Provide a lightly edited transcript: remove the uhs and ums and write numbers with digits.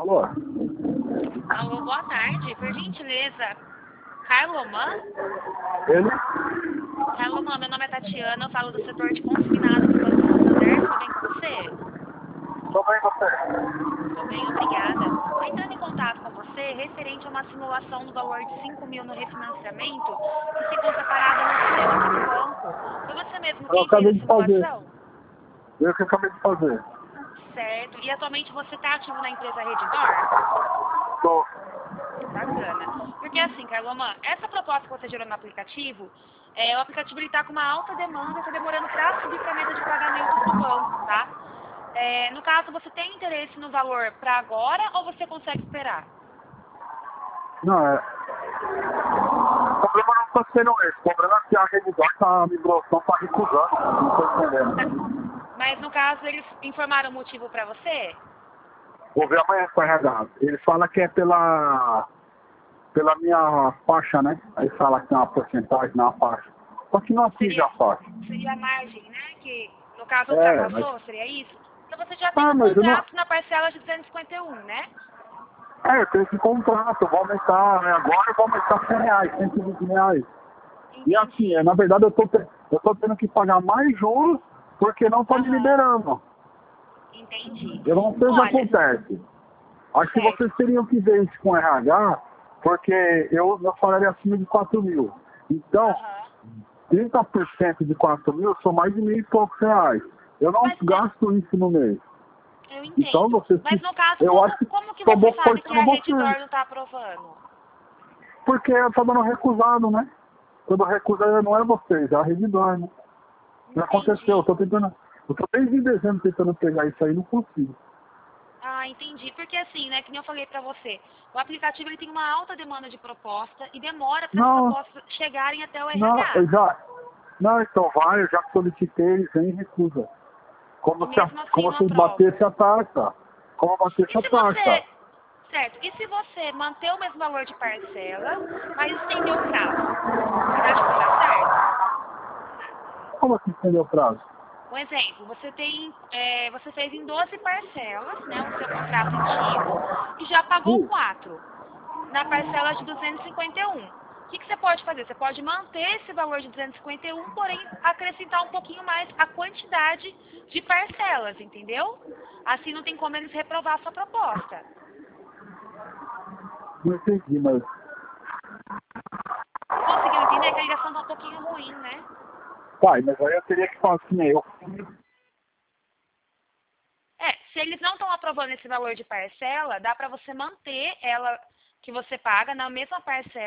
Alô? Alô, boa tarde. Por gentileza, Carloman? Ele? Carloman, meu nome é Tatiana, eu falo do setor de consignados do Banco Santander. Tudo bem com você? Tô bem, você? Tudo bem, obrigada. Estou entrando em contato com você referente a uma simulação no valor de 5 mil no refinanciamento que se encontra parada no sistema aqui do banco. Foi você mesmo Eu quem fez acabei a de fazer. simulação? Eu que acabei de fazer. Certo. E atualmente você está ativo na empresa Redditor? Tô. Bacana. Porque assim, Carloman, essa proposta que você gerou no aplicativo, o aplicativo está com uma alta demanda, está demorando para subir para a meta de pagamentos do banco, tá? No caso, você tem interesse no valor para agora ou você consegue esperar? Não, o problema não está sendo esse. O problema é que a Redditor a migração está recusando. Não estou entendendo. Mas no caso, eles informaram o motivo para você? Vou ver amanhã com o RH. Ele fala que é pela minha faixa, né? Aí fala que tem uma porcentagem na faixa. Só que não atinge a faixa. Seria a margem, né? Que no caso É, ultrapassou, mas... seria isso? Então você já tem um mas eu não... contrato na parcela de 251, né? eu tenho esse contrato, eu vou aumentar, né? Agora eu vou aumentar R$100, R$120. Entendi. E assim, na verdade eu tô tendo que pagar mais juros porque não tô me liberando. Entendi. Eu não sei o que Olha, acontece. Acho que certo. vocês teriam que ver isso com RH, porque meu salário é acima de 4 mil. Então, Aham. 30% de 4 mil são mais de mil e poucos reais. Eu não Mas gasto isso no mês. eu Então entendo. vocês, Mas no caso, eu acho que como que tô você sabe que forçando a Redditor vocês. não está aprovando? Porque eu tô dando recusado, né? Quando recusado não é vocês, é a Redditor, né? Não aconteceu, Entendi. eu tô desde dezembro tentando pegar isso aí, não consigo. Ah, entendi. Porque assim, né, que nem eu falei pra você, o aplicativo ele tem uma alta demanda de proposta e demora para as Não, propostas chegarem até o não, RH. não, então vai, eu já solicitei, eles vêm e recusa. E Como mesmo assim não se aprova. batesse a taxa. Como batesse E a se taxa. você, certo, e se você manter o mesmo valor de parcela, mas estender o prazo? Você acha que vai dar certo? Como assim estendeu o prazo? Um exemplo, você fez em 12 parcelas, né, o seu contrato antigo, e já pagou Sim. 4 na parcela de 251. O que você pode fazer? Você pode manter esse valor de 251, porém acrescentar um pouquinho mais a quantidade de parcelas, entendeu? Assim não tem como eles reprovar a sua proposta. Não entendi, mas... Conseguiu entender que a ligação tá um pouquinho ruim, né? Pai, mas aí eu teria que falar assim, Se eles não estão aprovando esse valor de parcela, dá para você manter ela que você paga na mesma parcela